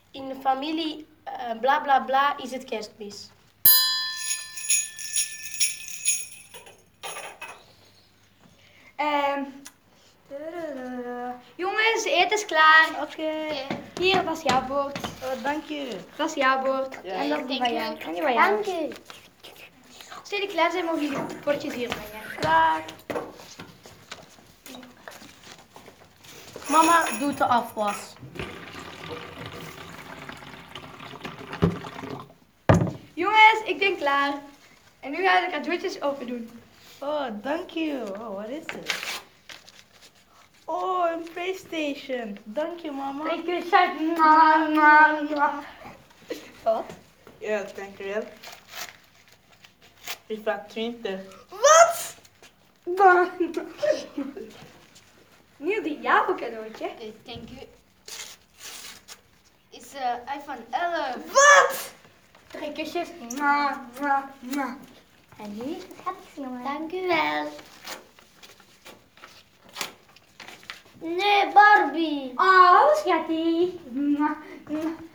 In de familie bla bla bla is het kerstmis. Jongens, de eten is klaar. Oké. Hier, dat is jouw bord. Oh, dank je. Dat is jouw bord. Ja. En dat is van jou. En die van jou. Dank u. Als jullie klaar zijn, mogen jullie de bordjes hier brengen. Klaar. Mama doet de afwas. Jongens, ik ben klaar. En nu ga ik de cadeautjes open doen. Oh, dank je. Oh, wat is het? Oh, een PlayStation. Dank je, mama. Wat? Ja, dank je wel. FIFA 20. Wat? Nu die jouw cadeautje. Thank you. Is iPhone 11. Wat? 3 kusjes. En nu is het schatjes, jongen. Dank u wel. Nee, Barbie. Oh, schatje.